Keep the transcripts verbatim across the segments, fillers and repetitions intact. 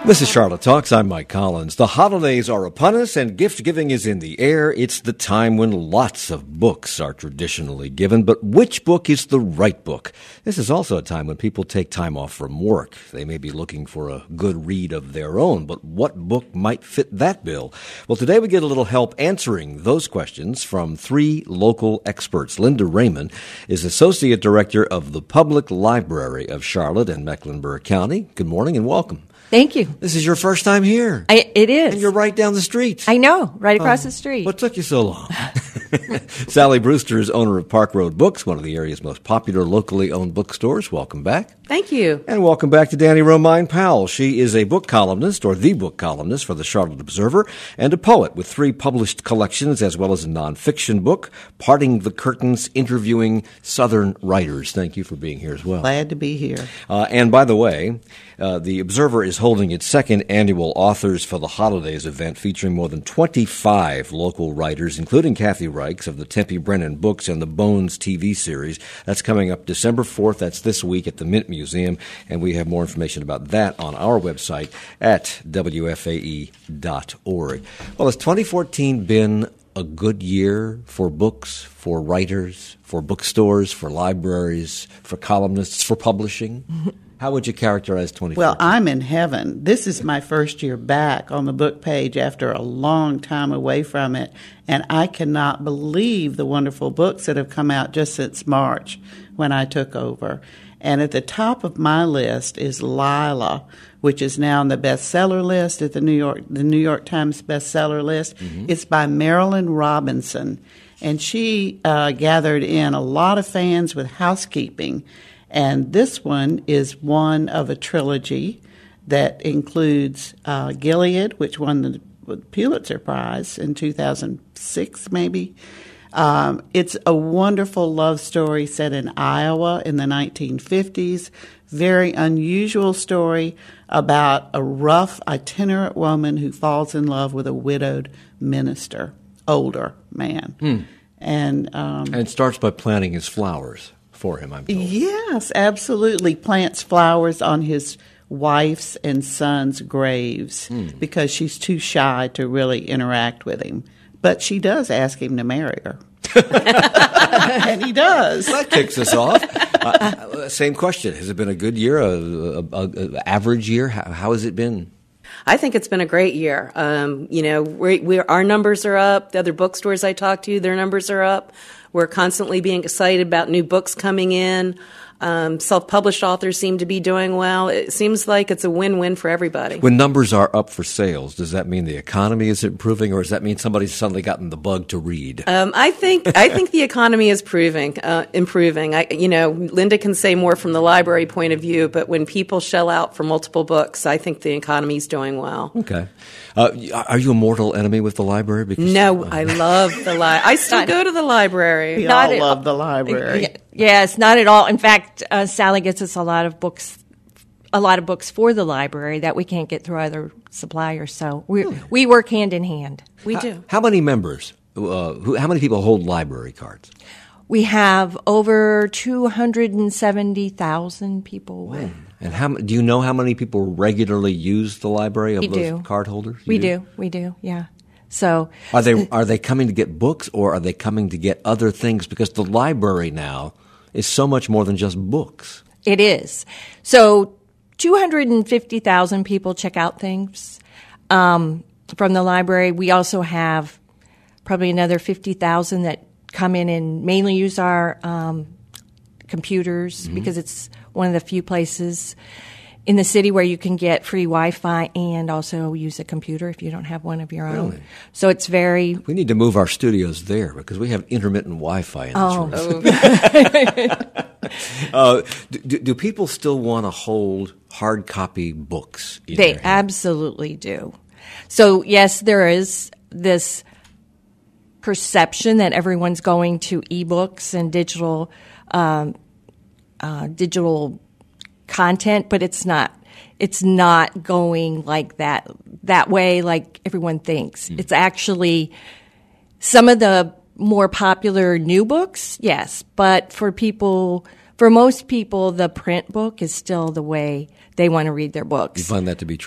This is Charlotte Talks. I'm Mike Collins. The holidays are upon us and gift-giving is in the air. It's the time when lots of books are traditionally given, but which book is the right book? This is also a time when people take time off from work. They may be looking for a good read of their own, but what book might fit that bill? Well, today we get a little help answering those questions from three local experts. Linda Raymond is Associate Director of the Public Library of Charlotte and Mecklenburg County. Good morning and welcome. Thank you. This is your first time here. I, it is. And you're right down the street. I know, right across oh, the street. What took you so long? Sally Brewster is owner of Park Road Books, one of the area's most popular locally owned bookstores. Welcome back. Thank you. And welcome back to Danny Romine Powell. She is a book columnist, or the book columnist, for the Charlotte Observer, and a poet with three published collections, as well as a nonfiction book, Parting the Curtains, Interviewing Southern Writers. Thank you for being here as well. Glad to be here. Uh, and by the way, uh, the Observer is holding its second annual Authors for the Holidays event, featuring more than twenty-five local writers, including Kathy Reichs of the Tempe Brennan Books and the Bones T V series. That's coming up December fourth. That's this week at the Mint Museum, and we have more information about that on our website at W F A E dot org. Well, has twenty fourteen been a good year for books, for writers, for bookstores, for libraries, for columnists, for publishing? How would you characterize twenty fourteen? Well, I'm in heaven. This is my first year back on the book page after a long time away from it, and I cannot believe the wonderful books that have come out just since March when I took over. And at the top of my list is Lila, which is now on the bestseller list at the New York the New York Times bestseller list. Mm-hmm. It's by Marilynne Robinson, and she uh, gathered in a lot of fans with housekeeping. And this one is one of a trilogy that includes uh, Gilead, which won the Pulitzer Prize in two thousand six, maybe. Um, it's a wonderful love story set in Iowa in the nineteen fifties. Very unusual story about a rough, itinerant woman who falls in love with a widowed minister, older man. Hmm. And, um, and it starts by planting his flowers for him, I'm told. Yes, absolutely. Plants flowers on his wife's and son's graves hmm. because she's too shy to really interact with him. But she does ask him to marry her. And he does. That kicks us off. Uh, same question. Has it been a good year, a, a, a, a average year? How, how has it been? I think it's been a great year. Um, you know, we we our numbers are up. The other bookstores I talk to, their numbers are up. We're constantly being excited about new books coming in. Um, self-published authors seem to be doing well. It seems like it's a win-win for everybody. When numbers are up for sales, does that mean the economy is improving, or does that mean somebody's suddenly gotten the bug to read? Um, I think I think the economy is proving uh, improving. I, you know, Linda can say more from the library point of view, but when people shell out for multiple books, I think the economy is doing well. Okay. Uh, are you a mortal enemy with the library? Because, no, uh, I love the library. I still go to the library. We Not all at love all. the library. Yes, not at all. In fact, uh, Sally gets us a lot of books, a lot of books for the library that we can't get through other suppliers. So we Really? we work hand in hand. We how, do. How many members? Uh, who? How many people hold library cards? We have over two hundred seventy thousand people. Wow. And how do you know how many people regularly use the library of We those do. card holders? You We do. We do. Yeah. So Are they are they coming to get books, or are they coming to get other things? Because the library now is so much more than just books. it is. So two hundred fifty thousand people check out things um, from the library. We also have probably another fifty thousand that come in and mainly use our um, computers mm-hmm. because it's one of the few places in the city where you can get free Wi-Fi and also use a computer if you don't have one of your own. Really? So it's very... We need to move our studios there because we have intermittent Wi-Fi in this Oh. room. uh, do, do people still want to hold hard copy books in They their hand? absolutely do. So yes, there is this perception that everyone's going to ebooks and digital um, uh, digital content, but it's not. It's not going like that that way like everyone thinks. Mm. It's actually some of the more popular new books, yes, but for people, for most people, the print book is still the way they want to read their books. You find that to be true?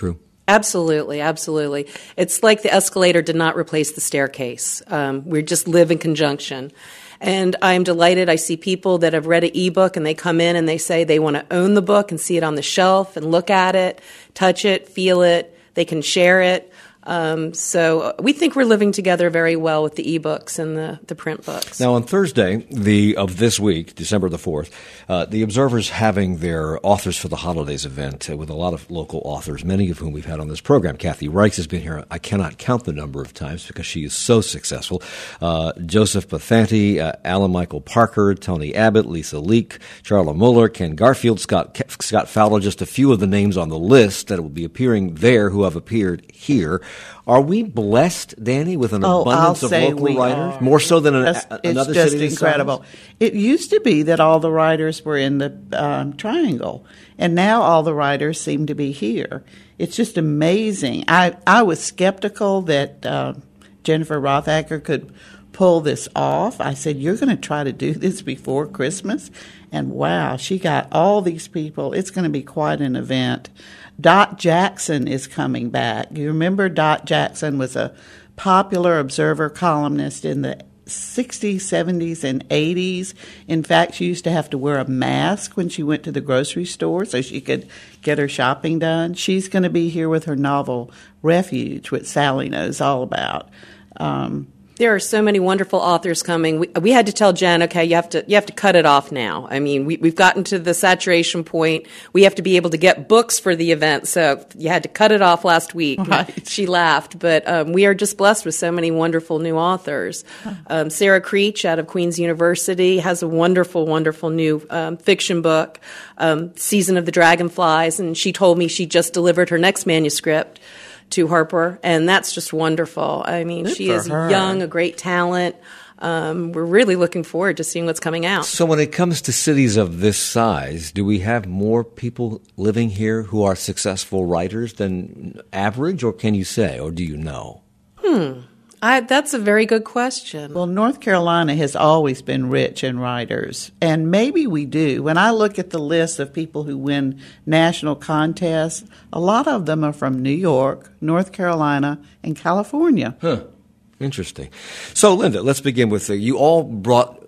Absolutely, absolutely. It's like the escalator did not replace the staircase. Um, we just live in conjunction. And I'm delighted. I see people that have read an ebook and they come in and they say they want to own the book and see it on the shelf and look at it, touch it, feel it. They can share it. Um, so we think we're living together very well with the ebooks and the, the print books. Now, on Thursday the of this week, December the fourth, uh, the Observer's having their Authors for the Holidays event uh, with a lot of local authors, many of whom we've had on this program. Kathy Reichs has been here. I cannot count the number of times because she is so successful. Uh, Joseph Pathanti, uh, Alan Michael Parker, Tony Abbott, Lisa Leak, Charla Muller, Ken Garfield, Scott Scott Fowler, just a few of the names on the list that will be appearing there who have appeared here. Are we blessed, Danny, with an oh, abundance I'll of say local we writers? Are. More so than an, it's, a, it's another just city incredible. size? It used to be that all the writers were in the um, Triangle, and now all the writers seem to be here. It's just amazing. I, I was skeptical that uh, Jennifer Rothacker could pull this off. I said, you're going to try to do this before Christmas? And wow, she got all these people. It's going to be quite an event. Dot Jackson is coming back. You remember Dot Jackson was a popular Observer columnist in the sixties, seventies, and eighties. In fact, she used to have to wear a mask when she went to the grocery store so she could get her shopping done. She's going to be here with her novel Refuge, which Sally knows all about. Um, There are so many wonderful authors coming. We, we had to tell Jen, okay, you have to you have to cut it off now. I mean, we, we've gotten to the saturation point. We have to be able to get books for the event, so you had to cut it off last week. Right. She laughed, but um, we are just blessed with so many wonderful new authors. Um, Sarah Creech out of Queen's University has a wonderful, wonderful new um, fiction book, um, Season of the Dragonflies, and she told me she just delivered her next manuscript to Harper, and that's just wonderful. I mean, Good she for is her. young, a great talent. Um, we're really looking forward to seeing what's coming out. So when it comes to cities of this size, do we have more people living here who are successful writers than average, or can you say, or do you know? Hmm. I, that's a very good question. Well, North Carolina has always been rich in writers, and maybe we do. When I look at the list of people who win national contests, a lot of them are from New York, North Carolina, and California. Huh. Interesting. So, Linda, let's begin with uh, you all brought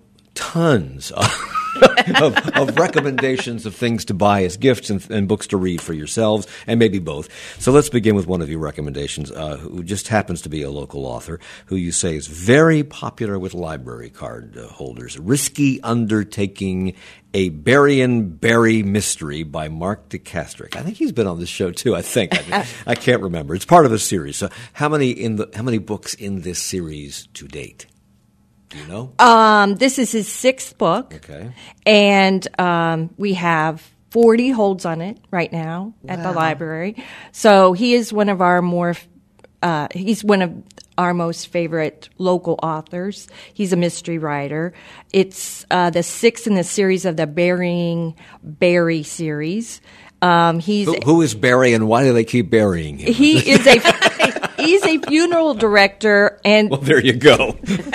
tons of, of, of recommendations of things to buy as gifts and, and books to read for yourselves, and maybe both. So let's begin with one of your recommendations, uh, who just happens to be a local author, who you say is very popular with library card uh, holders. Risky Undertaking, A Berrien Berry Mystery by Mark DeCastrick. I think he's been on this show too. I think I, I can't remember. It's part of a series. So, how many in the how many books in this series to date? Do you know? Um, this is his sixth book. Okay. And um, we have forty holds on it right now at the Wow. library. So he is one of our more, uh, he's one of our most favorite local authors. He's a mystery writer. It's uh, the sixth in the series of the Burying Barry series. Um, he's Who, who is Barry, and why do they keep burying him? he is a he's a funeral director, and Well, there you go.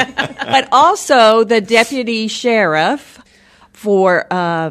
but also the deputy sheriff for uh,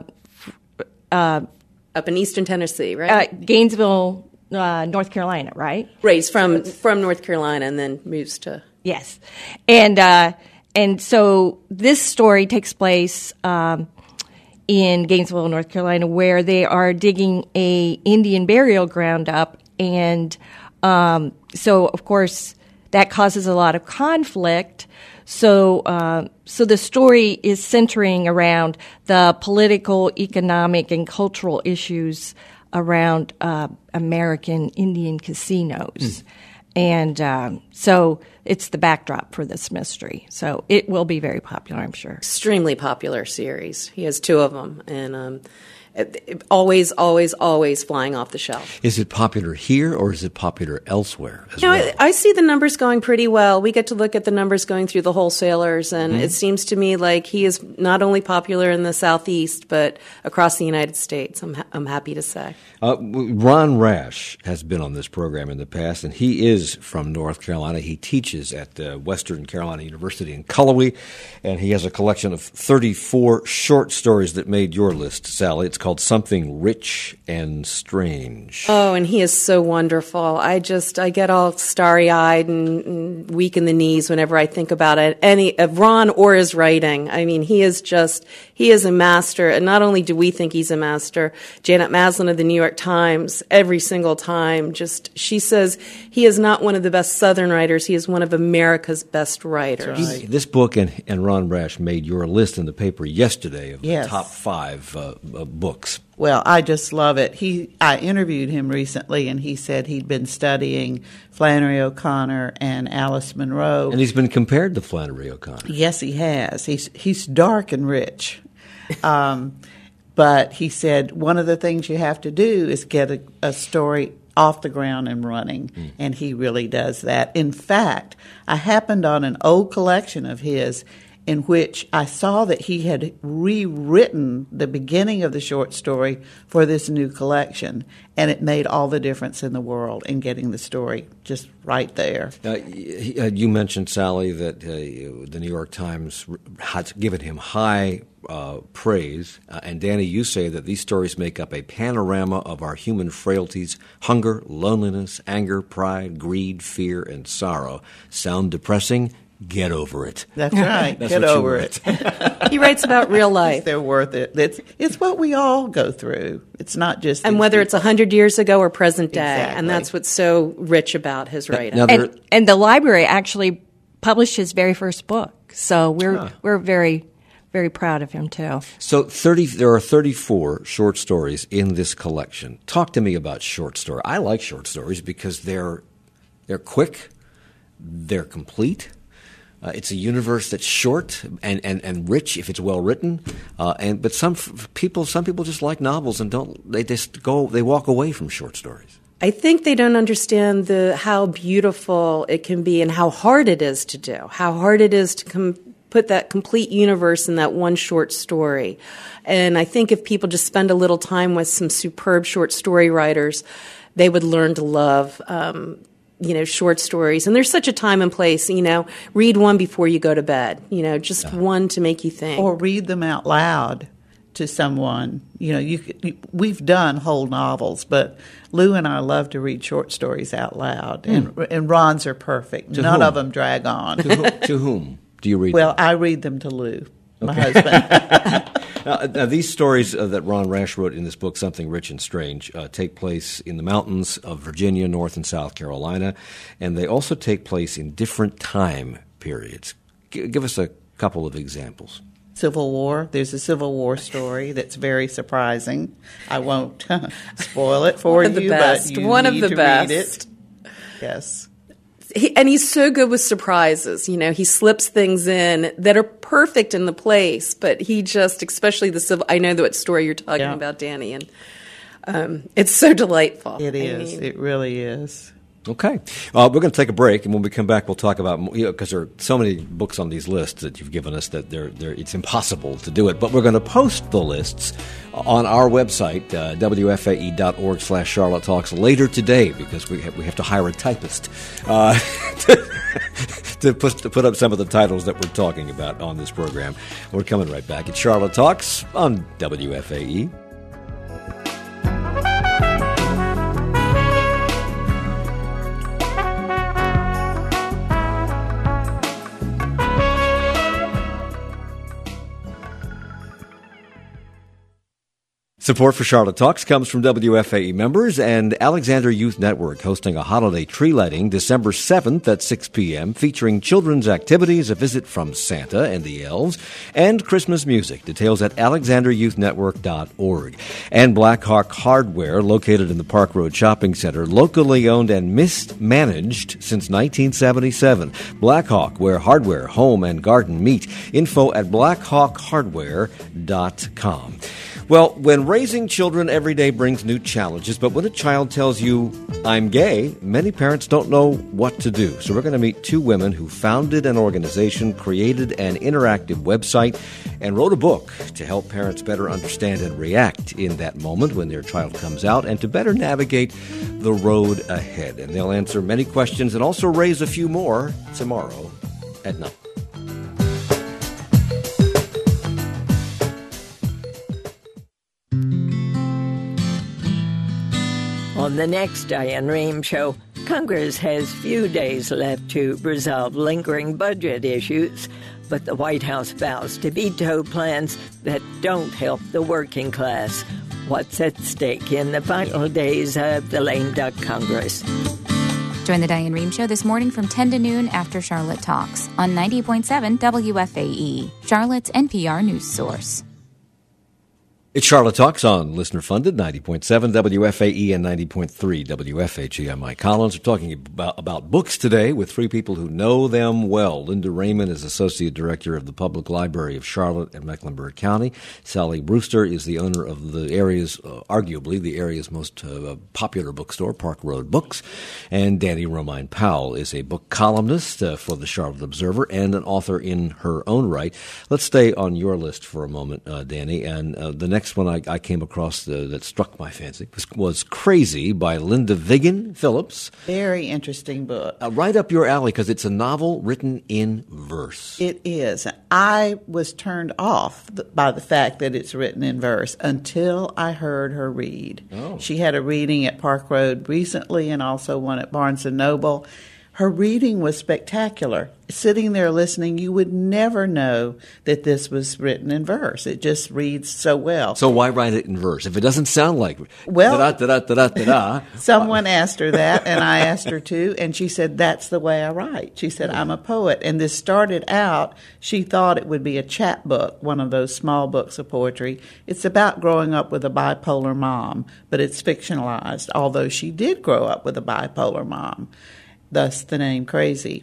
Up in Eastern Tennessee, uh, right? Gainesville, uh, North Carolina, right? right, he's from, from North Carolina and then moves to... Yes, and uh, and so this story takes place um, in Gainesville, North Carolina, where they are digging a Indian burial ground up, and um, so of course that causes a lot of conflict. So, uh, so the story is centering around the political, economic, and cultural issues around uh, American Indian casinos. Mm. And um, so it's the backdrop for this mystery. So it will be very popular, I'm sure. Extremely popular series. He has two of them, and um, it, it, always, always, always flying off the shelf. Is it popular here, or is it popular elsewhere as You know, well? I, I see the numbers going pretty well. We get to look at the numbers going through the wholesalers, and Mm-hmm. it seems to me like he is not only popular in the Southeast, but across the United States, I'm, ha- I'm happy to say. Uh, Ron Rash has been on this program in the past, and he is from North Carolina. He teaches at uh, Western Carolina University in Cullowhee, and he has a collection of thirty-four short stories that made your list, Sally. It's called Something Rich and Strange. Oh, and he is so wonderful. I just, I get all starry-eyed and, and weak in the knees whenever I think about it. Any, of Ron or his writing. I mean, he is just, he is a master. And not only do we think he's a master, Janet Maslin of the New York Times, every single time, just, she says he is not one of the best Southern writers. He is one of America's best writers. Right. This book and, and Ron Rash made your list in the paper yesterday of Yes. the top five uh, uh, books. Well, I just love it. He, I interviewed him recently, and he said he'd been studying Flannery O'Connor and Alice Munro. And he's been compared to Flannery O'Connor. Yes, he has. He's he's dark and rich, um, but he said one of the things you have to do is get a, a story off the ground and running, mm. and he really does that. In fact, I happened on an old collection of his in which I saw that he had rewritten the beginning of the short story for this new collection, and it made all the difference in the world in getting the story just right there. Uh, you mentioned, Sally, that uh, the New York Times had given him high uh, praise, uh, and Danny, you say that these stories make up a panorama of our human frailties: hunger, loneliness, anger, pride, greed, fear, and sorrow. Sound depressing? Get over it. That's right. That's Get what you over wrote. it. He writes about real life. They're worth it. It's it's what we all go through. It's not just And these whether people. it's one hundred years ago or present day. Exactly. And that's what's so rich about his writing. Now, there- And, and the library actually published his very first book. So we're Huh. we're very, very proud of him, too. So thirty, there are thirty-four short stories in this collection. Talk to me about short story. I like short stories because they're they're quick, they're complete. Uh, it's a universe that's short and, and, and rich if it's well written. Uh, and but some f- people some people just like novels and don't they just go they walk away from short stories. I think they don't understand the how beautiful it can be and how hard it is to do, how hard it is to com- put that complete universe in that one short story. And I think if people just spend a little time with some superb short story writers, they would learn to love um, you know, short stories. And there's such a time and place, you know, read one before you go to bed, you know, just yeah. one to make you think. Or read them out loud to someone. You know, you, you we've done whole novels, but Lou and I love to read short stories out loud. Mm. And, and Ron's are perfect. To None whom? of them drag on. To, whom, to whom do you read Well, them? I read them to Lou, my Okay. husband. Now, now, these stories uh, that Ron Rash wrote in this book, Something Rich and Strange, uh, take place in the mountains of Virginia, North and South Carolina, and they also take place in different time periods. G- give us a couple of examples. Civil War. There's a Civil War story that's very surprising. I won't spoil it for One of you, the best. but you One need of the to best. read it. Yes. He, and he's so good with surprises. You know, he slips things in that are perfect in the place, but he just, especially the civil, I know what story you're talking Yeah. about, Danny, and um, it's so delightful. It I is. mean, It really is. Okay. Uh, we're going to take a break, and when we come back, we'll talk about, you know, because there are so many books on these lists that you've given us that they're, they're, it's impossible to do it. But we're going to post the lists on our website, uh, W F A E dot org slash Charlotte Talks, later today, because we have, we have to hire a typist uh, to, to, put, to put up some of the titles that we're talking about on this program. We're coming right back. It's Charlotte Talks on W F A E. Support for Charlotte Talks comes from W F A E members and Alexander Youth Network, hosting a holiday tree lighting December seventh at six p.m., featuring children's activities, a visit from Santa and the elves, and Christmas music. Details at alexander youth network dot org. And Blackhawk Hardware, located in the Park Road Shopping Center, locally owned and mismanaged since nineteen seventy-seven. Blackhawk, where hardware, home, and garden meet. Info at blackhawk hardware dot com. Well, when raising children every day brings new challenges, but when a child tells you, I'm gay, many parents don't know what to do. So we're going to meet two women who founded an organization, created an interactive website, and wrote a book to help parents better understand and react in that moment when their child comes out and to better navigate the road ahead. And they'll answer many questions and also raise a few more tomorrow at night. On the next Diane Rehm Show, Congress has few days left to resolve lingering budget issues, but the White House vows to veto plans that don't help the working class. What's at stake in the final days of the lame duck Congress? Join the Diane Rehm Show this morning from ten to noon after Charlotte Talks on ninety point seven W F A E, Charlotte's N P R news source. It's Charlotte Talks on listener-funded ninety point seven W F A E and ninety point three W F H E. I'm Mike Collins. We're talking about, about books today with three people who know them well. Linda Raymond is Associate Director of the Public Library of Charlotte and Mecklenburg County. Sally Brewster is the owner of the area's, uh, arguably the area's most uh, popular bookstore, Park Road Books. And Danny Romine Powell is a book columnist uh, for the Charlotte Observer and an author in her own right. Let's stay on your list for a moment, uh, Danny, and uh, the next one I, I came across uh, that struck my fancy was, was Crazy by Linda Vigan Phillips. Very interesting book. Uh, right up your alley because it's a novel written in verse. It is. I was turned off th- by the fact that it's written in verse until I heard her read. Oh. She had a reading at Park Road recently and also one at Barnes and Noble. Her reading was spectacular. Sitting there listening, you would never know that this was written in verse. It just reads so well. So why write it in verse? If it doesn't sound like well, da-da-da-da-da-da-da. Someone asked her that, and I asked her too, and she said, that's the way I write. She said, I'm a poet. And this started out, she thought it would be a chapbook, one of those small books of poetry. It's about growing up with a bipolar mom, but it's fictionalized, although she did grow up with a bipolar mom. Thus the name Crazy.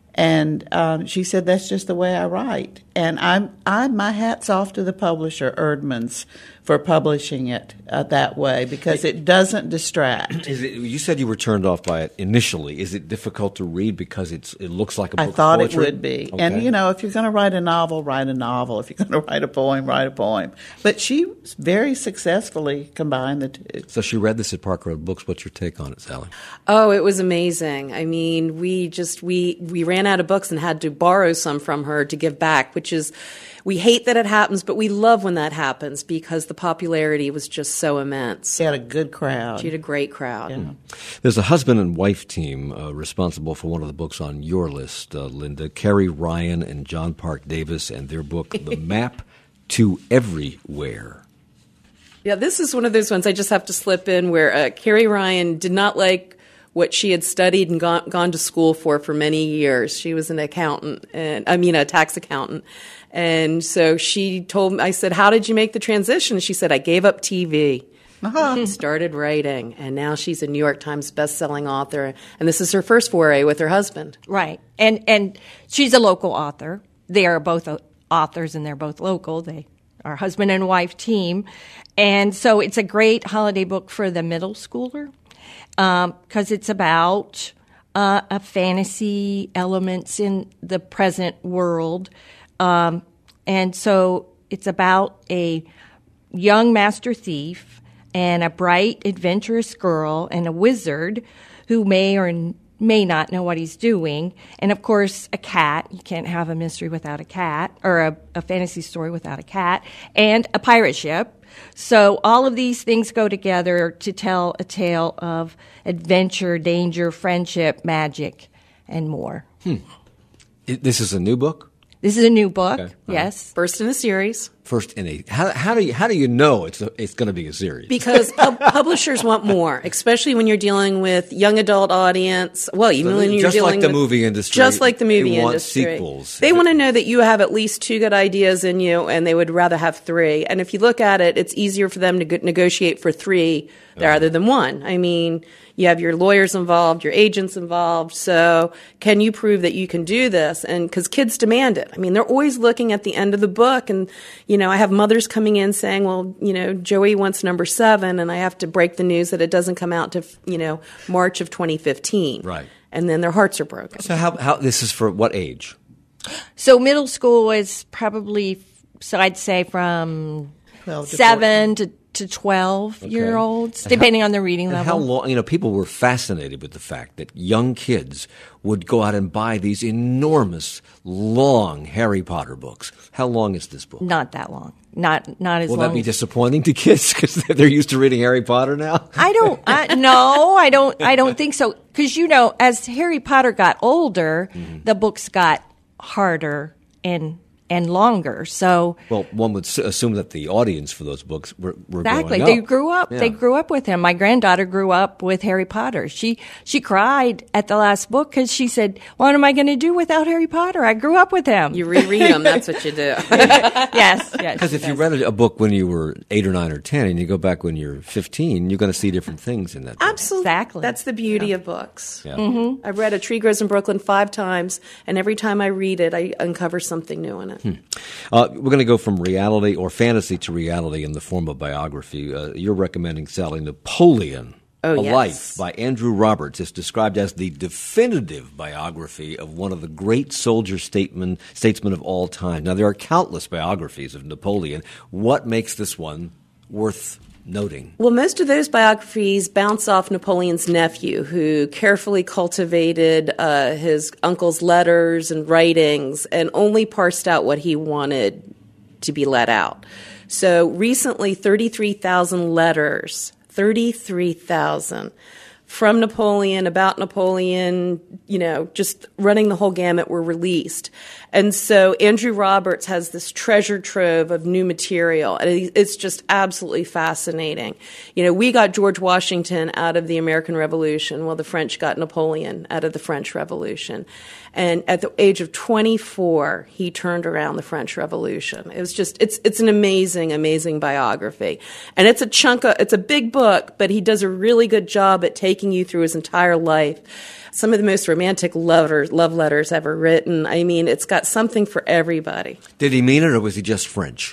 And um, she said, that's just the way I write. And I'm, I'm my hat's off to the publisher, Erdman's, for publishing it uh, that way because it doesn't distract. Is it, you said you were turned off by it initially. Is it difficult to read because it's it looks like a book I thought of poetry? it would be. Okay. And, you know, if you're going to write a novel, write a novel. If you're going to write a poem, write a poem. But she very successfully combined the two. So she read this at Park Road Books. What's your take on it, Sally? Oh, it was amazing. I mean, we just, we, we ran out of books and had to borrow some from her to give back, which is, we hate that it happens, but we love when that happens because the popularity was just so immense. She had a good crowd. She had a great crowd. Yeah. There's a husband and wife team uh, responsible for one of the books on your list, uh, Linda. Kerry Ryan and John Park Davis and their book, The Map to Everywhere. Yeah, this is one of those ones I just have to slip in where uh, Kerry Ryan did not like what she had studied and gone, gone to school for for many years. She was an accountant, and I mean a tax accountant. And so she told me, I said, how did you make the transition? She said, I gave up T V. Uh-huh. Started writing, and now she's a New York Times best-selling author. And this is her first foray with her husband. Right. And and she's a local author. They are both authors, and they're both local. They are husband and wife team. And so it's a great holiday book for the middle schooler because um, it's about uh, a fantasy elements in the present world. Um, and so it's about a young master thief and a bright, adventurous girl and a wizard who may or may not know what he's doing. And, of course, a cat. You can't have a mystery without a cat, or a, a fantasy story without a cat, and a pirate ship. So all of these things go together to tell a tale of adventure, danger, friendship, magic, and more. Hmm. It, this is a new book? This is a new book, okay. yes. First in a series. First in a how, how do you how do you know it's a, it's going to be a series? Because pub- publishers want more, especially when you're dealing with young adult audience. Well, even So when you're just dealing like the with, movie industry, just like the movie they want industry, sequels. They want to know that you have at least two good ideas in you, and they would rather have three. And if you look at it, it's easier for them to go- negotiate for three rather than one. I mean, you have your lawyers involved, your agents involved. So can you prove that you can do this? And because kids demand it. I mean, they're always looking at the end of the book. And, you know, I have mothers coming in saying, well, you know, Joey wants number seven. And I have to break the news that it doesn't come out to, you know, March of twenty fifteen. Right. And then their hearts are broken. So how how this is for what age? So middle school is probably, so I'd say from twelve to seven to to twelve year olds, depending how, on the reading and level. How long? You know, people were fascinated with the fact that young kids would go out and buy these enormous, long Harry Potter books. How long is this book? Not that long. Not not as Will long. that be as- disappointing to kids because they're used to reading Harry Potter now? I don't. I, no, I don't. I don't think so. Because you know, as Harry Potter got older, mm-hmm. the books got harder and and longer. So, well, one would assume that the audience for those books were, were exactly. growing up. They grew up. Yeah. They grew up with him. My granddaughter grew up with Harry Potter. She she cried at the last book because she said, "What am I going to do without Harry Potter? I grew up with him." You reread them. That's what you do. Yes, yes. Because if yes. you read a book when you were eight or nine or ten, and you go back when you're fifteen, you're going to see different things in that book. Absolutely. Exactly. That's the beauty yeah. of books. Yeah. Mm-hmm. I've read A Tree Grows in Brooklyn five times, and every time I read it, I uncover something new in it. Hmm. Uh, we're going to go from reality or fantasy to reality in the form of biography. Uh, you're recommending, Sally, Napoleon, oh, A yes. Life by Andrew Roberts. It's described as the definitive biography of one of the great soldier statesmen, statesmen of all time. Now, there are countless biographies of Napoleon. What makes this one worth noting? Well, most of those biographies bounce off Napoleon's nephew, who carefully cultivated uh, his uncle's letters and writings and only parsed out what he wanted to be let out. So recently, thirty-three thousand letters, thirty-three thousand from Napoleon, about Napoleon, you know, just running the whole gamut were released. And so Andrew Roberts has this treasure trove of new material, and it's just absolutely fascinating. You know, we got George Washington out of the American Revolution, while the French got Napoleon out of the French Revolution. And at the age of twenty-four, he turned around the French Revolution. It was just, it's it's an amazing, amazing biography. And it's a chunk of, it's a big book, but he does a really good job at taking you through his entire life. Some of the most romantic letters, love letters ever written. I mean, it's got something for everybody. Did he mean it, or was he just French?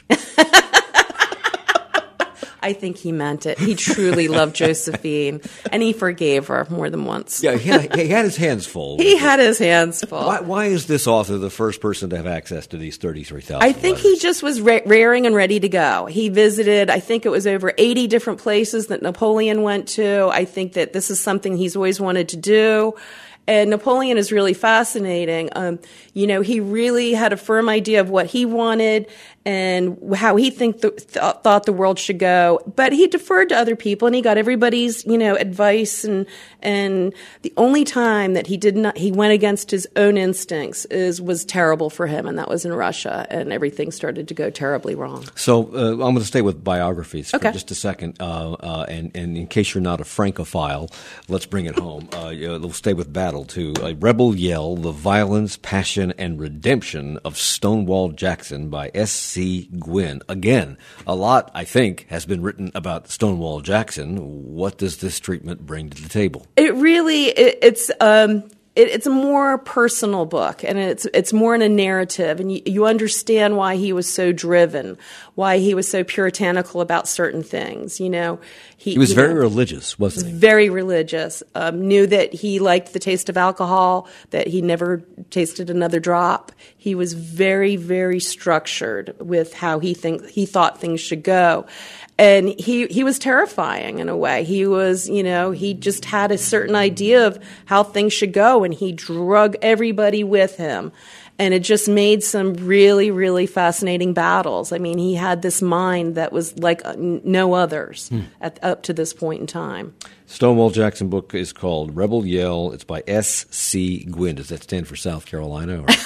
I think he meant it. He truly loved Josephine, and he forgave her more than once. Yeah, he had, he had his hands full. He had his hands full. Why, why is this author the first person to have access to these thirty-three thousand I think letters? he just was ra- raring and ready to go. He visited, I think it was over eighty different places that Napoleon went to. I think that this is something he's always wanted to do. And Napoleon is really fascinating. Um, you know, he really had a firm idea of what he wanted and how he think the, th- thought the world should go. But he deferred to other people, and he got everybody's, you know, advice. And and the only time that he did not, he went against his own instincts is was terrible for him, and that was in Russia, and everything started to go terribly wrong. So uh, I'm going to stay with biographies for Okay. just a second. Uh, uh, and, and in case you're not a Francophile, let's bring it home. Uh, we'll stay with battle, too. A Rebel Yell, The Violence, Passion, and Redemption of Stonewall Jackson by S C Gwynne. Again, a lot, I think, has been written about Stonewall Jackson. What does this treatment bring to the table? It really, it, it's um, it, it's a more personal book, and it's it's more in a narrative, and you, you understand why he was so driven, why he was so puritanical about certain things. You know, he, He was you very know, religious, wasn't he? very religious. Um, knew that he liked the taste of alcohol, that he never tasted another drop. He was very, very structured with how he think he thought things should go. And he, he was terrifying in a way. He was, you know, he just had a certain idea of how things should go, and he drug everybody with him. And it just made some really, really fascinating battles. I mean, he had this mind that was like no others hmm. at, up to this point in time. Stonewall Jackson book is called Rebel Yell. It's by S C Gwynne. Does that stand for South Carolina? Or?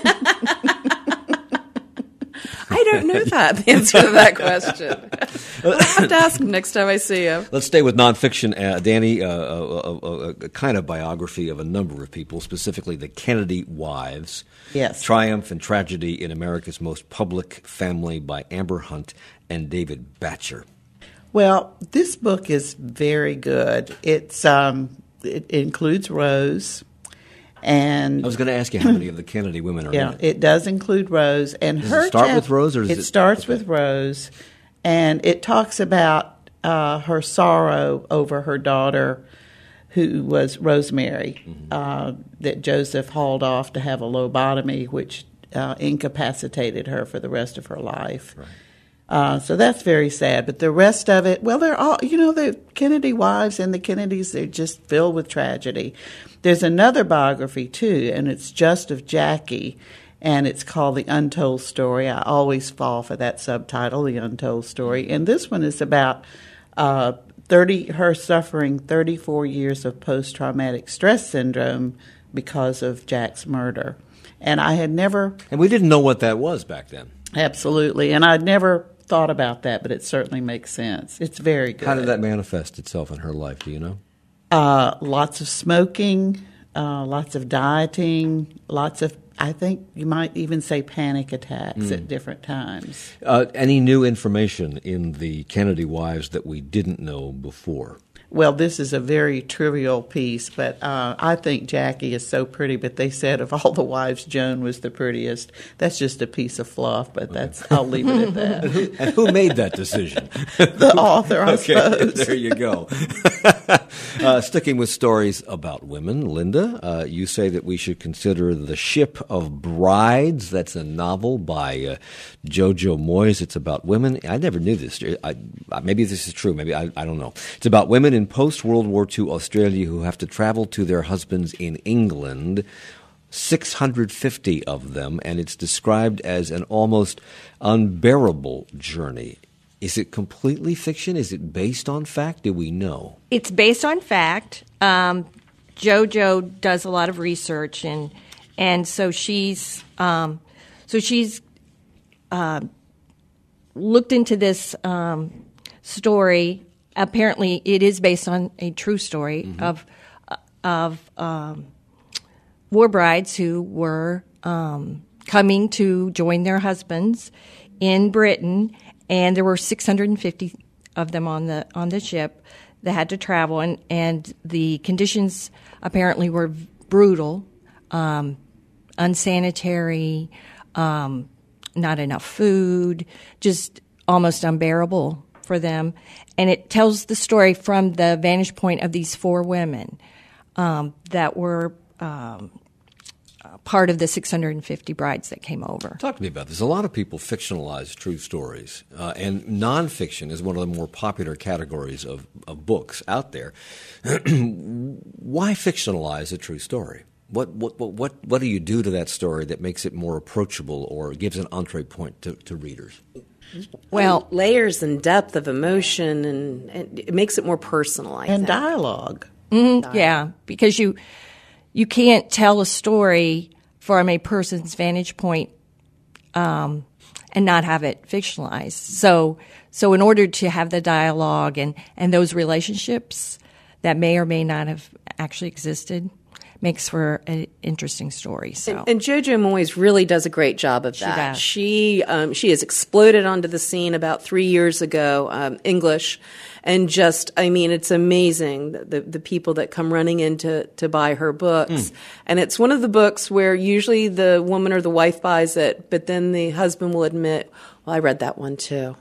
I don't know that, the answer to that question. I'll have to ask him next time I see him. Let's stay with nonfiction. Uh, Danny, uh, a, a, a kind of biography of a number of people, specifically the Kennedy wives. Yes. Triumph and Tragedy in America's Most Public Family by Amber Hunt and David Batcher. Well, this book is very good. It's um, it includes Rose. And I was going to ask you how many of the Kennedy women are yeah, in it. it does include Rose. And does her it start chap- with Rose, or does it, it starts okay. with Rose, and it talks about uh, her sorrow over her daughter, who was Rosemary, mm-hmm. uh, that Joseph hauled off to have a lobotomy, which uh, incapacitated her for the rest of her life. Right. Uh, so that's very sad. But the rest of it, well, they're all, you know, the Kennedy wives and the Kennedys, they're just filled with tragedy. There's another biography, too, and it's just of Jackie, and it's called The Untold Story. I always fall for that subtitle, The Untold Story. And this one is about uh, thirty her suffering thirty-four years of post-traumatic stress syndrome because of Jack's murder. And I had never... And we didn't know what that was back then. Absolutely. And I'd never thought about that, but it certainly makes sense. It's very good. How did that manifest itself in her life, do you know? Uh, lots of smoking, uh, lots of dieting, lots of, I think you might even say panic attacks mm. at different times. Uh, any new information in the Kennedy wives that we didn't know before? Well, this is a very trivial piece, but uh, I think Jackie is so pretty. But they said of all the wives, Joan was the prettiest. That's just a piece of fluff, but that's I'll leave it at that. and, who, and who made that decision? The author, I okay, suppose. There you go. uh, sticking with stories about women, Linda, uh, you say that we should consider The Ship of Brides. That's a novel by uh, Jojo Moyes. It's about women. I never knew this. I, maybe this is true. Maybe I, I don't know. It's about women in post-World War Two Australia who have to travel to their husbands in England, six hundred fifty of them, and it's described as an almost unbearable journey. Is it completely fiction? Is it based on fact? Do we know? It's based on fact. Um, JoJo does a lot of research, and and so she's um, so she's uh, looked into this um, story. Apparently, it is based on a true story mm-hmm. of of um, war brides who were um, coming to join their husbands in Britain, and there were six hundred fifty of them on the on the ship that had to travel, and, and the conditions apparently were brutal, um, unsanitary, um, not enough food, just almost unbearable for them. And it tells the story from the vantage point of these four women um, that were um, part of the six hundred fifty brides that came over. Talk to me about this. A lot of people fictionalize true stories, uh, and nonfiction is one of the more popular categories of, of books out there. Why fictionalize a true story? What, what what what do you do to that story that makes it more approachable or gives an entree point to, to readers? Well, layers and depth of emotion, and, and it makes it more personal, I and think. dialogue. Mm-hmm, dialogue. Yeah, because you you can't tell a story from a person's vantage point um, and not have it fictionalized. So, so in order to have the dialogue and, and those relationships that may or may not have actually existed, makes for an interesting story. So, and, and Jojo Moyes really does a great job of she that. Does. She um, she has exploded onto the scene about three years ago, um, English, and just I mean, it's amazing the, the the people that come running in to, to buy her books. Mm. And it's one of the books where usually the woman or the wife buys it, but then the husband will admit, "Well, I read that one too."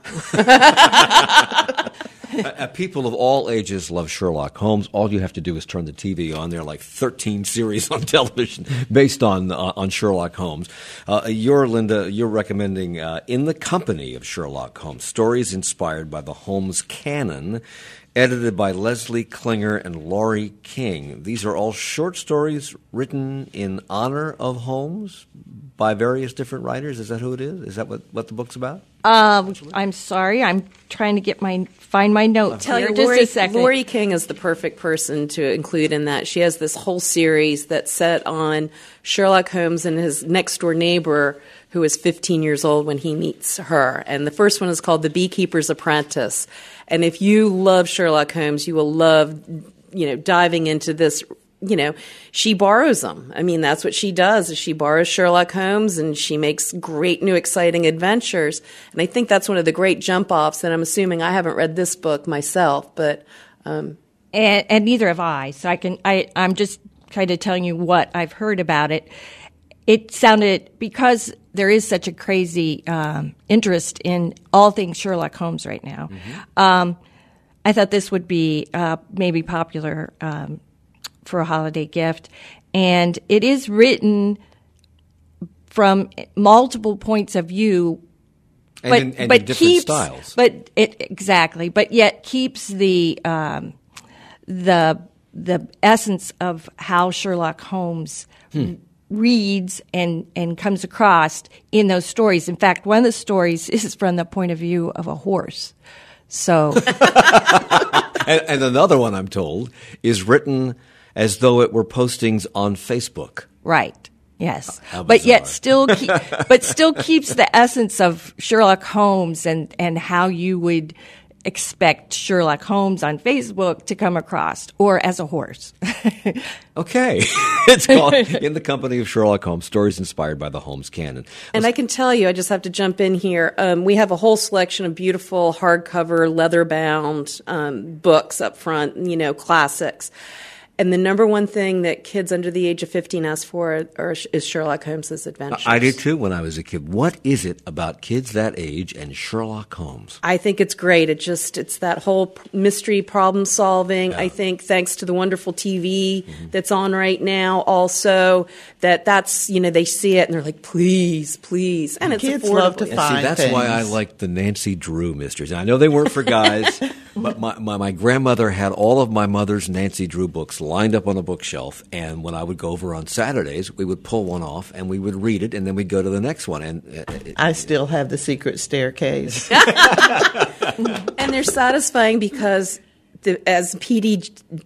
Uh, people of all ages love Sherlock Holmes. All you have to do is turn the T V on. There are like thirteen series on television based on uh, on Sherlock Holmes. Uh, you're, Linda, you're recommending uh, In the Company of Sherlock Holmes, stories inspired by the Holmes canon, edited by Leslie Klinger and Laurie King. These are all short stories written in honor of Holmes by various different writers. Is that who it is? Is that what, what the book's about? Um, I'm sorry. I'm trying to get my find my notes Tell here. you, Just Laurie, a second. Laurie King is the perfect person to include in that. She has this whole series that's set on Sherlock Holmes and his next door neighbor, who is fifteen years old when he meets her. And the first one is called The Beekeeper's Apprentice. And if you love Sherlock Holmes, you will love, you know, diving into this. You know, she borrows them. I mean, that's what she does, is she borrows Sherlock Holmes and she makes great new exciting adventures. And I think that's one of the great jump-offs, and I'm assuming I haven't read this book myself, but... Um, and, and neither have I. So I can, I, I'm just kind of telling you what I've heard about it. It sounded, because there is such a crazy um, interest in all things Sherlock Holmes right now, mm-hmm. um, I thought this would be uh, maybe popular um for a holiday gift. And it is written from multiple points of view And but in, and but in different keeps styles. but it exactly but yet keeps the um, the the essence of how Sherlock Holmes Hmm. reads and, and comes across in those stories. In fact, one of the stories is from the point of view of a horse. So, and, and another one, I'm told, is written as though it were postings on Facebook. right, yes, How but yet bizarre. still, keep, but still keeps the essence of Sherlock Holmes and, and how you would expect Sherlock Holmes on Facebook to come across, or as a horse. Okay. It's called In the Company of Sherlock Holmes, Stories Inspired by the Holmes Canon. And I can tell you, I just have to jump in here. Um, we have a whole selection of beautiful hardcover, leather-bound um, books up front, you know, classics. And the number one thing that kids under the age of fifteen ask for are, is Sherlock Holmes's adventures. I did too when I was a kid. What is it about kids that age and Sherlock Holmes? I think it's great. It just, it's that whole p- mystery problem solving. Yeah. I think thanks to the wonderful T V mm-hmm. that's on right now also, that that's, you know, they see it and they're like, please, please. And it's Kids affordable. love to And find see, that's things. why I like the Nancy Drew mysteries. And I know they weren't for guys, but my, my, my grandmother had all of my mother's Nancy Drew books lined up on a bookshelf. And when I would go over on Saturdays, we would pull one off and we would read it, and then we'd go to the next one. And uh, it, I still have the secret staircase. And they're satisfying because, the, as P D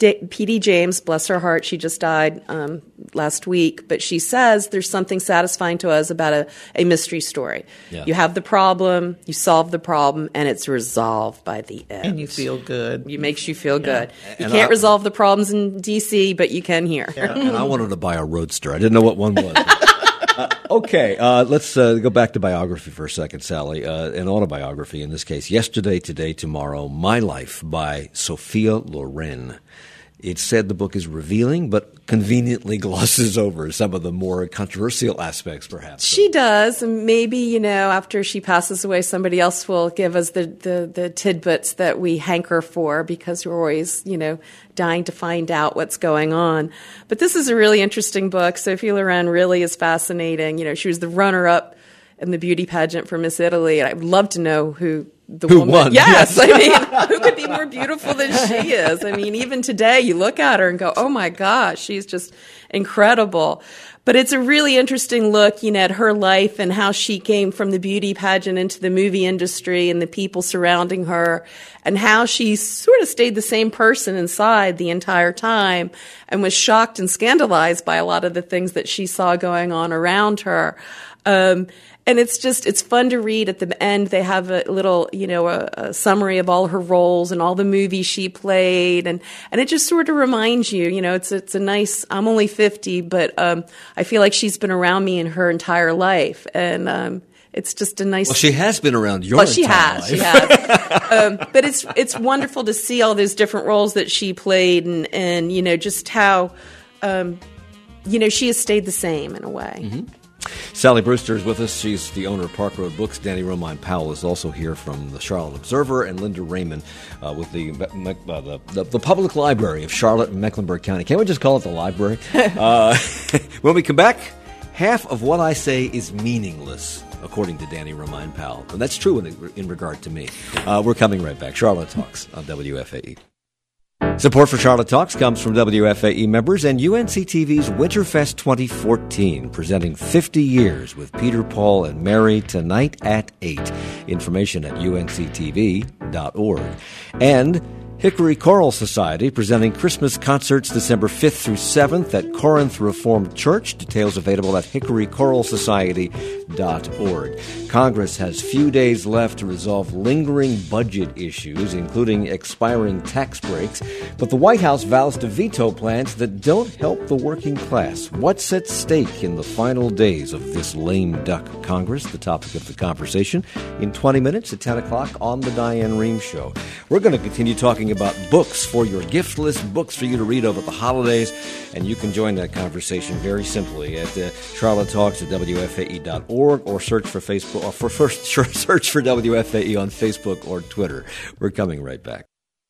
P D James, bless her heart, she just died um, last week, but she says there's something satisfying to us about a, a mystery story. Yeah. You have the problem, you solve the problem, and it's resolved by the end. And you feel good. It makes you feel good. You And can't I- resolve the problems in D C, but you can here. and I wanted to buy a Roadster. I didn't know what one was. Uh, okay, uh, let's uh, go back to biography for a second, Sally. Uh, an autobiography, in this case, Yesterday, Today, Tomorrow, My Life by Sophia Loren. It's said the book is revealing, but conveniently glosses over some of the more controversial aspects, perhaps. She does, and maybe, you know, after she passes away, somebody else will give us the, the, the tidbits that we hanker for, because we're always, you know, dying to find out what's going on. But this is a really interesting book. Sophia Loren really is fascinating. You know, she was the runner-up in the beauty pageant for Miss Italy, and I'd love to know who the Who woman. won? Yes, I mean, who could be more beautiful than she is? I mean, even today, you look at her and go, "Oh my gosh, she's just incredible." But it's a really interesting look, you know, at her life and how she came from the beauty pageant into the movie industry and the people surrounding her, and how she sort of stayed the same person inside the entire time and was shocked and scandalized by a lot of the things that she saw going on around her. Um, And it's just, it's fun to read. At the end, they have a little, you know, a, a summary of all her roles and all the movies she played. And, and it just sort of reminds you, you know, it's, it's a nice, I'm only fifty, but, um, I feel like she's been around me in her entire life. And, um, it's just a nice. Well, she has been around your Well, she entire has, life. she has. um, but it's, it's wonderful to see all those different roles that she played and, and, you know, just how, um, you know, she has stayed the same in a way. Mm-hmm. Sally Brewster is with us. She's the owner of Park Road Books. Danny Romine Powell is also here from the Charlotte Observer, and Linda Raymond uh, with the, uh, the, the the Public Library of Charlotte and Mecklenburg County. Can't we just call it the library? uh, when we come back, half of what I say is meaningless, according to Danny Romine Powell. And that's true in, in regard to me. Uh, we're coming right back. Charlotte Talks on W F A E. Support for Charlotte Talks comes from W F A E members and U N C T V's Winterfest twenty fourteen, presenting fifty years with Peter, Paul, and Mary tonight at eight. Information at U N C T V dot org. And Hickory Choral Society presenting Christmas concerts December fifth through seventh at Corinth Reformed Church. Details available at hickory choral society dot org. Congress has few days left to resolve lingering budget issues, including expiring tax breaks, but the White House vows to veto plans that don't help the working class. What's at stake in the final days of this lame duck Congress? The topic of the conversation in twenty minutes at ten o'clock on The Diane Rehm Show. We're going to continue talking about books for your gift list, books for you to read over the holidays, and you can join that conversation very simply at uh, Charlotte Talks at W F A E dot org, or search for Facebook, or for first search for W F A E on Facebook or Twitter. We're coming right back.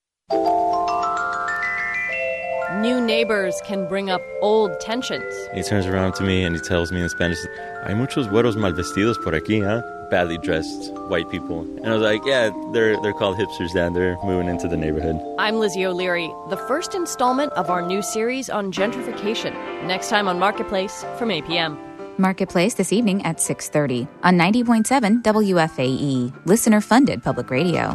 New neighbors can bring up old tensions. He turns around to me and he tells me in Spanish, "Hay muchos güeros mal vestidos por aquí, huh?" badly dressed white people. And I was like, yeah, they're they're called hipsters down there, moving into the neighborhood. I'm Lizzie O'Leary, the first installment of our new series on gentrification. Next time on Marketplace from eight p.m. Marketplace this evening at six thirty on ninety point seven W F A E, listener-funded public radio.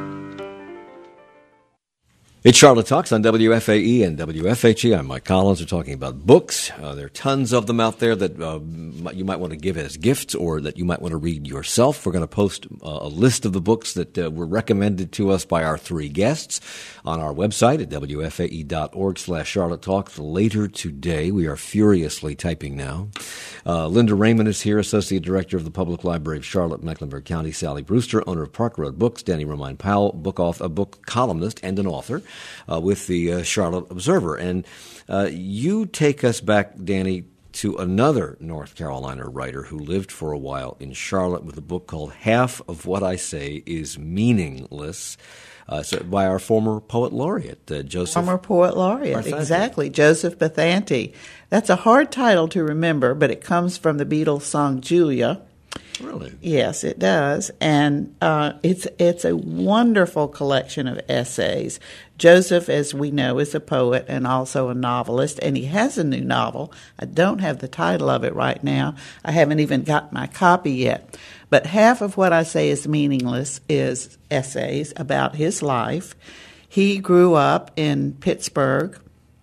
It's Charlotte Talks on W F A E and W F H E. I'm Mike Collins. We're talking about books. Uh, there are tons of them out there that uh, you might want to give as gifts or that you might want to read yourself. We're going to post uh, a list of the books that uh, were recommended to us by our three guests on our website at W F A E dot org slash Charlotte Talks later today. We are furiously typing now. Uh, Linda Raymond is here, Associate Director of the Public Library of Charlotte, Mecklenburg County. Sally Brewster, owner of Park Road Books. Danny Romine Powell, book off, a book columnist and an author. Uh, with the uh, Charlotte Observer. And uh, you take us back, Danny, to another North Carolina writer who lived for a while in Charlotte with a book called Half of What I Say is Meaningless, uh, so by our former poet laureate, uh, Joseph. Former poet laureate, Bethanti. Exactly, Joseph Bethanti. That's a hard title to remember, but it comes from the Beatles song Julia. Really? Yes, it does, and uh, it's it's a wonderful collection of essays. Joseph, as we know, is a poet and also a novelist, and he has a new novel. I don't have the title of it right now. I haven't even got my copy yet. But Half of What I Say is Meaningless is essays about his life. He grew up in Pittsburgh,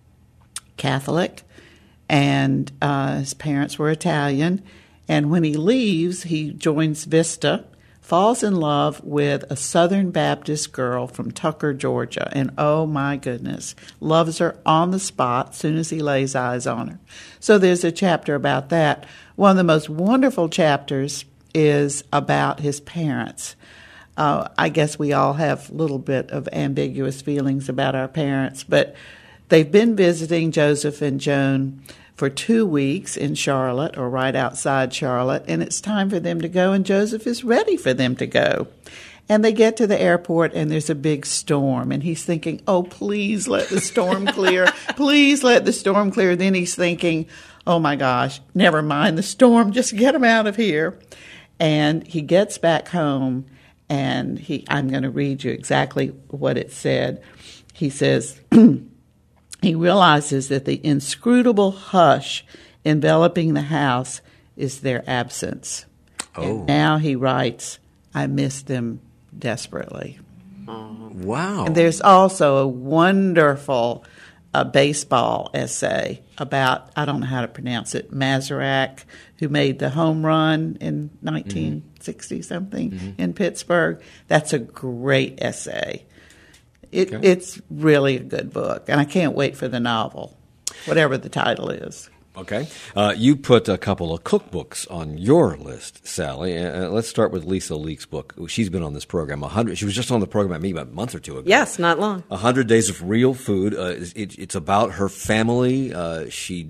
Catholic, and uh, his parents were Italian. And when he leaves, he joins Vista, falls in love with a Southern Baptist girl from Tucker, Georgia. And oh my goodness, loves her on the spot as soon as he lays eyes on her. So there's a chapter about that. One of the most wonderful chapters is about his parents. Uh, I guess we all have a little bit of ambiguous feelings about our parents, but they've been visiting Joseph and Joan for two weeks in Charlotte or right outside Charlotte, and it's time for them to go, and Joseph is ready for them to go. And they get to the airport, and there's a big storm, and he's thinking, oh, please let the storm clear. Please let the storm clear. Then he's thinking, oh, my gosh, never mind the storm. Just get him out of here. And he gets back home, and he I'm going to read you exactly what it said. He says, he realizes that the inscrutable hush enveloping the house is their absence. Oh. And now he writes, I miss them desperately. Wow. And there's also a wonderful uh, baseball essay about, I don't know how to pronounce it, Mazarak, who made the home run in nineteen sixty-something mm-hmm. in Pittsburgh. That's a great essay. It, okay. It's really a good book, and I can't wait for the novel, whatever the title is. Okay. Uh, you put a couple of cookbooks on your list, Sally. Uh, let's start with Lisa Leake's book. She's been on this program. one hundred, she was just on the program at me about a month or two ago. Yes, not long. one hundred Days of Real Food. Uh, it, it's about her family. Uh, she...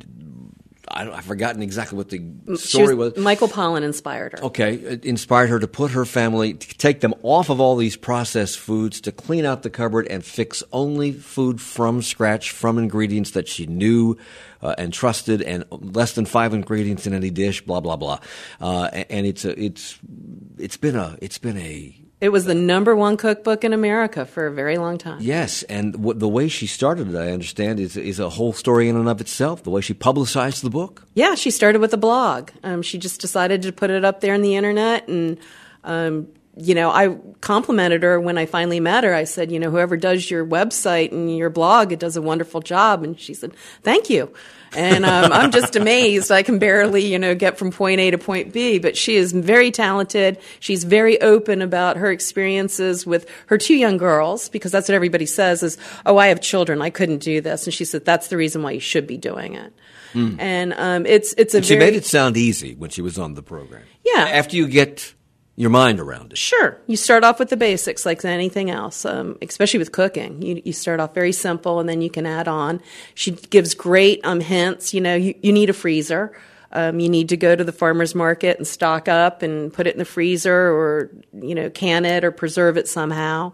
I don't, I've forgotten exactly what the story was, was. Michael Pollan inspired her. Okay. It inspired her to put her family, to take them off of all these processed foods, to clean out the cupboard and fix only food from scratch, from ingredients that she knew uh, and trusted, and less than five ingredients in any dish, blah, blah, blah. Uh, and it's a, it's, it's been a, it's been a, It was the number one cookbook in America for a very long time. Yes, and w- the way she started it, I understand, is is a whole story in and of itself, the way she publicized the book. Yeah, she started with a blog. Um, she just decided to put it up there on the internet, and, um, you know, I complimented her when I finally met her. I said, you know, whoever does your website and your blog, it does a wonderful job. And she said, thank you. And um, I'm just amazed. I can barely, you know, get from point A to point B. But she is very talented. She's very open about her experiences with her two young girls, because that's what everybody says is, oh, I have children. I couldn't do this. And she said, that's the reason why you should be doing it. Mm. And um, it's it's a and she very, made it sound easy when she was on the program. Yeah. After you get your mind around it. Sure. You start off with the basics like anything else, um, especially with cooking. You, you start off very simple, and then you can add on. She gives great um, hints. You know, you, you need a freezer. Um, you need to go to the farmer's market and stock up and put it in the freezer, or, you know, can it or preserve it somehow.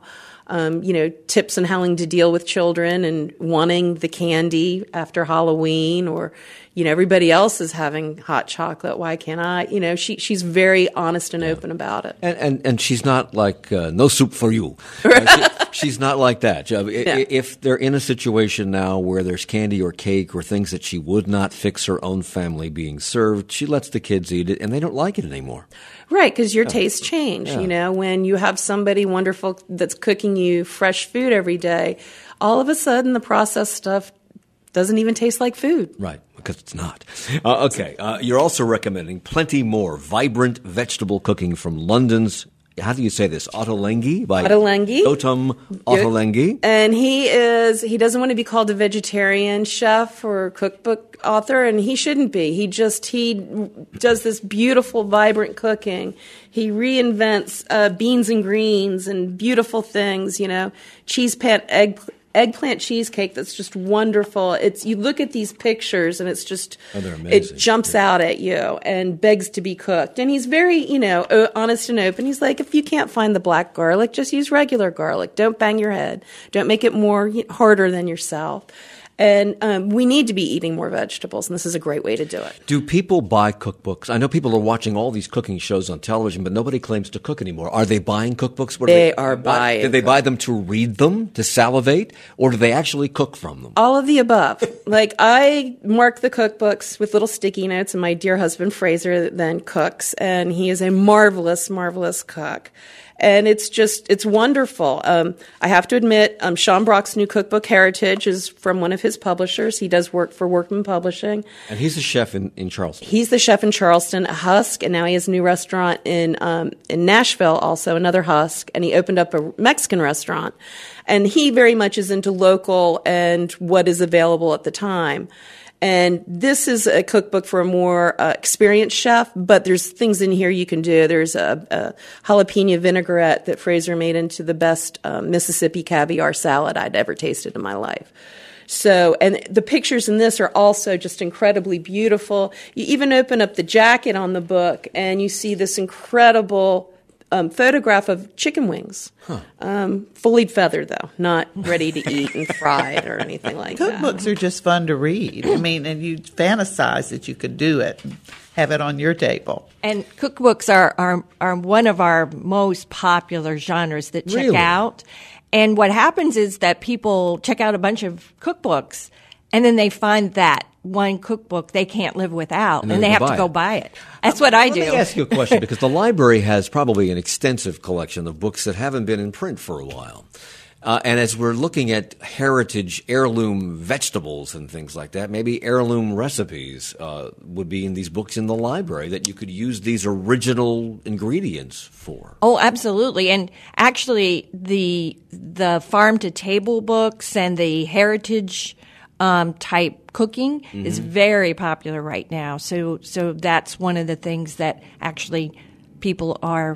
um, you know, tips on how to deal with children and wanting the candy after Halloween, or, you know, everybody else is having hot chocolate. Why can't I? You know, she she's very honest and yeah. open about it. And and, and she's not like uh, no soup for you. Uh, she, she's not like that. Uh, yeah. If they're in a situation now where there's candy or cake or things that she would not fix her own family being served, she lets the kids eat it, and they don't like it anymore. Right, because your yeah. tastes change. Yeah. You know, when you have somebody wonderful that's cooking you fresh food every day, all of a sudden the processed stuff doesn't even taste like food. Right, because it's not. Uh, okay, uh, you're also recommending Plenty More, Vibrant Vegetable Cooking from London's, how do you say this, Ottolenghi? By Ottolenghi. Gautam Ottolenghi. And he is, he doesn't want to be called a vegetarian chef or cookbook author, and he shouldn't be. He just, he does this beautiful, vibrant cooking. He reinvents uh, beans and greens and beautiful things, you know, cheese pan, egg eggplant cheesecake that's just wonderful. It's, you look at these pictures and it's just, oh, they're amazing. It jumps yeah. out at you and begs to be cooked. And he's very, you know, honest and open. He's like, if you can't find the black garlic, just use regular garlic. Don't bang your head. Don't make it more harder than yourself. And um, we need to be eating more vegetables, and this is a great way to do it. Do people buy cookbooks? I know people are watching all these cooking shows on television, but nobody claims to cook anymore. Are they buying cookbooks? What they, they are buy, buying. Do they buy them to read them, to salivate, or do they actually cook from them? All of the above. Like, I mark the cookbooks with little sticky notes, and my dear husband Fraser then cooks, and he is a marvelous, marvelous cook. And it's just, it's wonderful. Um, I have to admit, um, Sean Brock's new cookbook, Heritage, is from one of his publishers. He does work for Workman Publishing. And he's a chef in, in Charleston. He's the chef in Charleston, a Husk, and now he has a new restaurant in um, in Nashville also, another Husk, and he opened up a Mexican restaurant. And he very much is into local and what is available at the time. And this is a cookbook for a more uh, experienced chef, but there's things in here you can do. There's a, a jalapeno vinaigrette that Fraser made into the best um, Mississippi caviar salad I'd ever tasted in my life. So, and the pictures in this are also just incredibly beautiful. You even open up the jacket on the book and you see this incredible Um, photograph of chicken wings, huh. um, fully feathered though, not ready to eat and fried or anything like that. Cookbooks are just fun to read. I mean, and you fantasize that you could do it and have it on your table. And cookbooks are, are, are one of our most popular genres that check Really? out. And what happens is that people check out a bunch of cookbooks and then they find that one cookbook they can't live without, and, and they have to it. go buy it. That's what I Let do. Let me ask you a question, because the library has probably an extensive collection of books that haven't been in print for a while. Uh, and as we're looking at heritage heirloom vegetables and things like that, maybe heirloom recipes uh, would be in these books in the library that you could use these original ingredients for. Oh, absolutely. And actually, the the farm to table books and the heritage Um, type cooking mm-hmm. is very popular right now. So, so that's one of the things that actually people are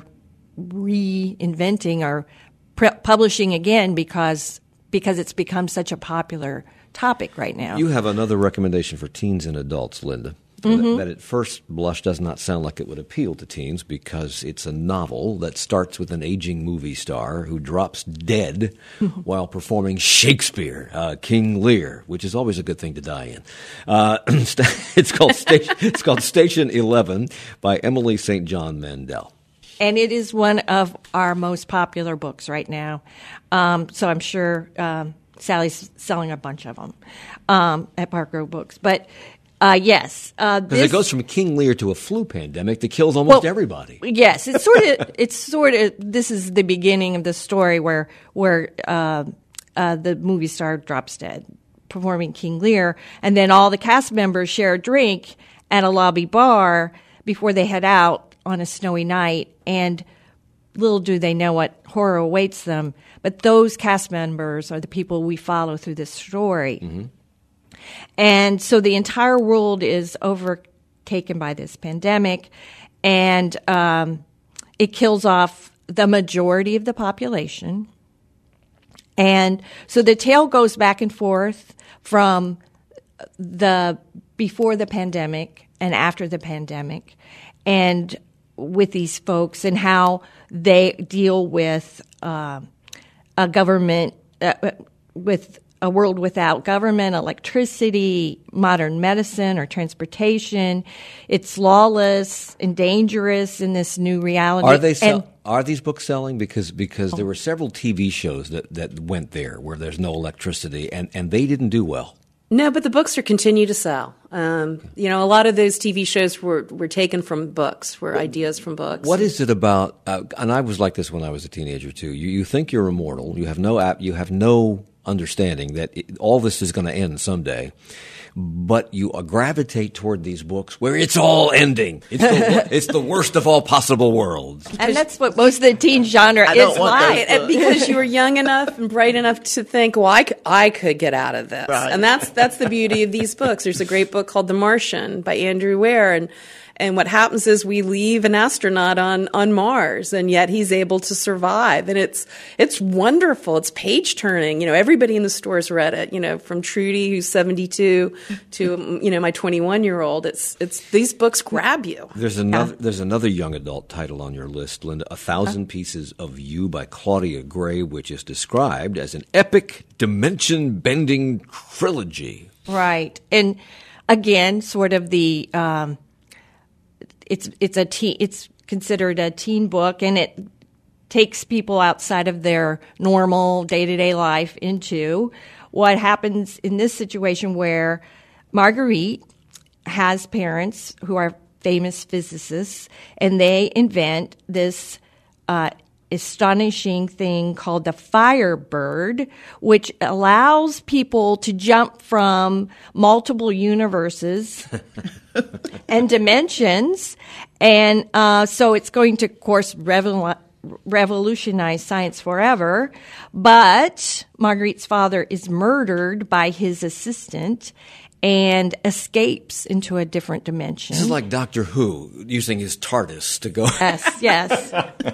reinventing or pre- publishing again because because it's become such a popular topic right now. You have another recommendation for teens and adults, Linda. Mm-hmm. That at first blush does not sound like it would appeal to teens because it's a novel that starts with an aging movie star who drops dead while performing Shakespeare, uh, King Lear, which is always a good thing to die in. Uh, it's called Station, it's called Station eleven by Emily Saint John Mandel. And it is one of our most popular books right now. Um, so I'm sure um, Sally's selling a bunch of them um, at Park Row Books. But Uh, yes, because uh, it goes from King Lear to a flu pandemic that kills almost well, everybody. Yes, it's sort of. It's sort of. This is the beginning of the story where where uh, uh, the movie star drops dead, performing King Lear, and then all the cast members share a drink at a lobby bar before they head out on a snowy night, and little do they know what horror awaits them. But those cast members are the people we follow through this story. Mm-hmm. And so the entire world is overtaken by this pandemic, and um, it kills off the majority of the population. And so the tale goes back and forth from the before the pandemic and after the pandemic, and with these folks and how they deal with uh, a government uh, with a world without government, electricity, modern medicine, or transportation. It's lawless and dangerous in this new reality. Are they sell- and, are these books selling? Because because there were several T V shows that, that went there where there's no electricity, and, and they didn't do well. No, but the books are continue to sell. Um, you know, a lot of those T V shows were, were taken from books, were ideas from books. What is it about? Uh, and I was like this when I was a teenager too. You you think you're immortal. You have no app. You have no understanding that it, all this is going to end someday. But you uh, gravitate toward these books where it's all ending. It's the, it's the worst of all possible worlds. And that's what most of the teen genre I is don't want like. those And because you were young enough and bright enough to think, well, I could, I could get out of this. Right. And that's that's the beauty of these books. There's a great book called The Martian by Andrew Ware, and and what happens is we leave an astronaut on, on Mars, and yet he's able to survive. And it's it's wonderful. It's page turning. You know, everybody in the stores read it. You know, from Trudy, who's seventy-two, to you know my twenty-one year old. It's it's these books grab you. There's another there's another young adult title on your list, Linda. A Thousand Pieces of You by Claudia Gray, which is described as an epic dimension-bending trilogy. Right. And again, sort of the um, it's it's a teen, it's considered a teen book, and it takes people outside of their normal day-to-day life into what happens in this situation where Marguerite has parents who are famous physicists, and they invent this uh, astonishing thing called the Firebird, which allows people to jump from multiple universes and dimensions. And uh, so it's going to, of course, revol- revolutionize science forever. But Marguerite's father is murdered by his assistant and escapes into a different dimension. This is like Doctor Who using his TARDIS to go. Yes, yes.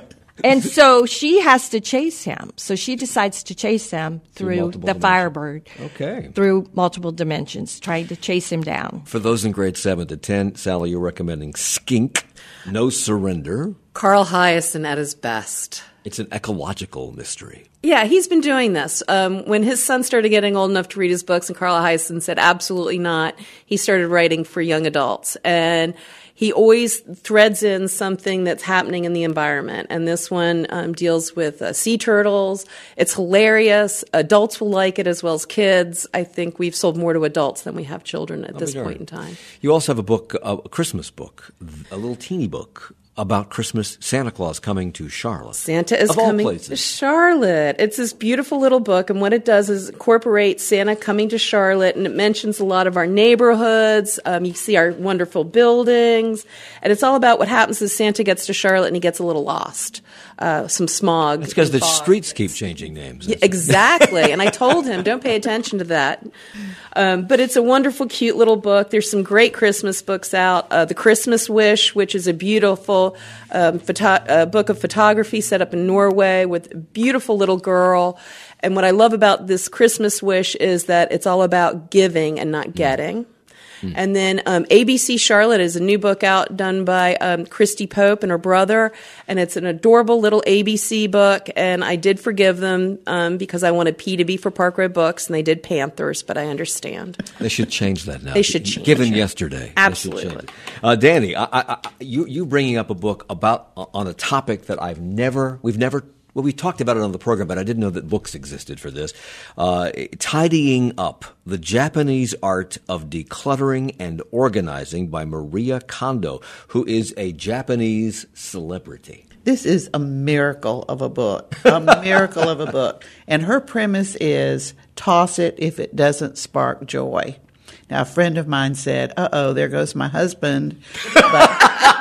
And so she has to chase him. So she decides to chase him through, Through the dimensions. Firebird. Okay. Through multiple dimensions, trying to chase him down. For those in grade seven to ten, Sally, you're recommending Skink, No Surrender. Carl Hiaasen at his best. It's an ecological mystery. Yeah, he's been doing this. Um, when his son started getting old enough to read his books, and Carl Hiaasen said, absolutely not, he started writing for young adults. And he always threads in something that's happening in the environment. And this one um, deals with uh, sea turtles. It's hilarious. Adults will like it as well as kids. I think we've sold more to adults than we have children at I'll this be darned. point in time. You also have a book, a Christmas book, a little teeny book about Christmas, Santa Claus coming to Charlotte. Santa is of all coming places. to Charlotte. It's this beautiful little book, and what it does is incorporate Santa coming to Charlotte, and it mentions a lot of our neighborhoods. Um, you see our wonderful buildings, and it's all about what happens as Santa gets to Charlotte and he gets a little lost. Uh, some smog. It's because and the fog. streets keep changing names. Yeah, exactly. And I told him, don't pay attention to that. Um, but it's a wonderful, cute little book. There's some great Christmas books out. Uh, The Christmas Wish, which is a beautiful um, photo- uh, book of photography set up in Norway with a beautiful little girl. And what I love about this Christmas Wish is that it's all about giving and not getting. Mm. And then um, A B C Charlotte is a new book out done by um, Christy Pope and her brother, and it's an adorable little A B C book, and I did forgive them um, because I wanted P to be for Park Road Books, and they did Panthers, but I understand. They should change that now. They should change Given it. yesterday. Absolutely. They should change it. Uh, Danny, I, I, I, you, you bringing up a book about on a topic that I've never, we've never Well, we talked about it on the program, but I didn't know that books existed for this. Uh, Tidying Up, The Japanese Art of Decluttering and Organizing by Maria Kondo, who is a Japanese celebrity. This is a miracle of a book, a miracle of a book. And her premise is toss it if it doesn't spark joy. Now, a friend of mine said, uh-oh, there goes my husband. But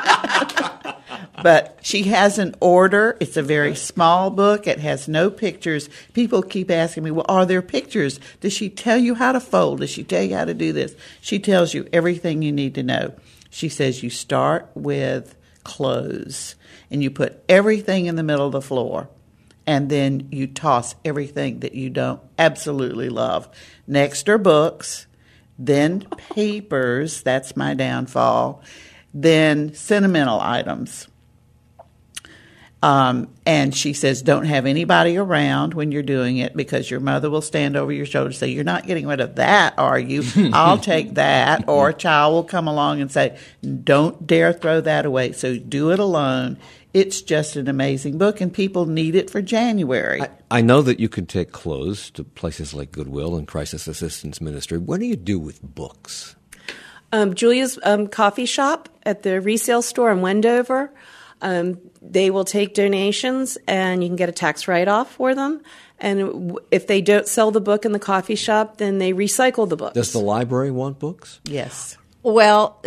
But she has an order. It's a very small book. It has no pictures. People keep asking me, well, are there pictures? Does she tell you how to fold? Does she tell you how to do this? She tells you everything you need to know. She says you start with clothes, and you put everything in the middle of the floor, and then you toss everything that you don't absolutely love. Next are books, then papers. That's my downfall. Then sentimental items. Um, and she says, don't have anybody around when you're doing it because your mother will stand over your shoulder and say, you're not getting rid of that, are you? I'll take that. Or a child will come along and say, don't dare throw that away. So do it alone. It's just an amazing book, and people need it for January. I, I know that you can take clothes to places like Goodwill and Crisis Assistance Ministry. What do you do with books? Um, Julia's um, coffee shop at the resale store in Wendover. Um, they will take donations, and you can get a tax write-off for them. And w- if they don't sell the book in the coffee shop, then they recycle the books. Does the library want books? Yes. Well,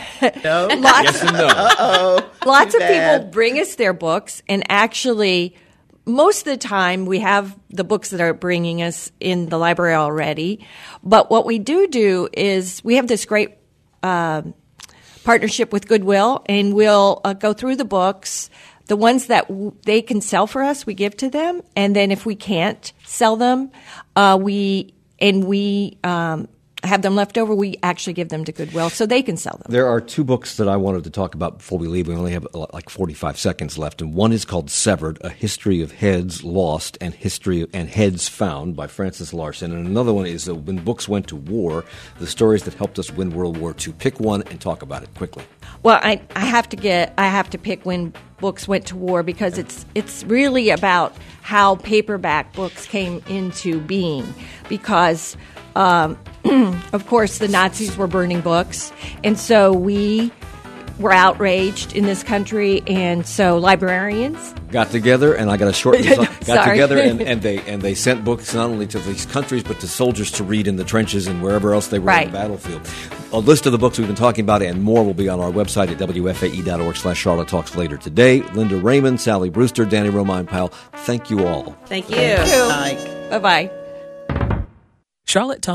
No? lots, Yes and no. Uh-oh. lots Too of bad. people bring us their books, and actually, most of the time we have the books that are bringing us in the library already. But what we do do is we have this great uh, partnership with Goodwill, and we'll uh, go through the books. The ones that w- they can sell for us, we give to them, and then if we can't sell them, uh, we and we um, have them left over, we actually give them to Goodwill so they can sell them. There are two books that I wanted to talk about before we leave. We only have uh, like forty-five seconds left, and one is called Severed, A History of Heads Lost and History of, and Heads Found by Francis Larson, and another one is uh, When Books Went to War, the stories that helped us win World War Two. Pick one and talk about it quickly. Well, I, I have to get I have to pick When Books Went to War because it's it's really about how paperback books came into being because um, of course the Nazis were burning books, and so we were outraged in this country, and so librarians Got together, and I got a short design, got Sorry. together, and, and they and they sent books not only to these countries but to soldiers to read in the trenches and wherever else they were Right. on the battlefield. A list of the books we've been talking about and more will be on our website at W F A E dot org slash Charlotte Talks later today. Linda Raymond, Sally Brewster, Danny Romine Powell, thank you all. Thank you. Mike. bye bye. Charlotte Talks